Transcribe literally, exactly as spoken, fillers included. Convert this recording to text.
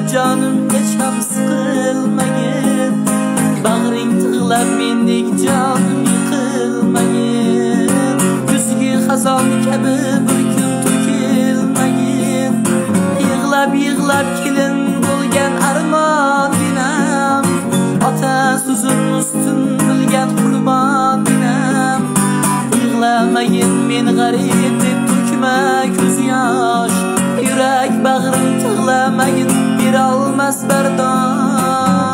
canım hech ham siqilmagin. Bag'ring tig'lab mendek jonim yiqilmagin. Kuzgi xazon kabi bir kun to'kilmagin. Yig'lab yig'lab kelin bo'lgan armon dinam, ota so'zim ustun bilgan qurbon dinam. Yig'lamagin men g'arib deb to'kma ko'z yosh, yurak bag'rim tig'lamagin berolmas bardosh.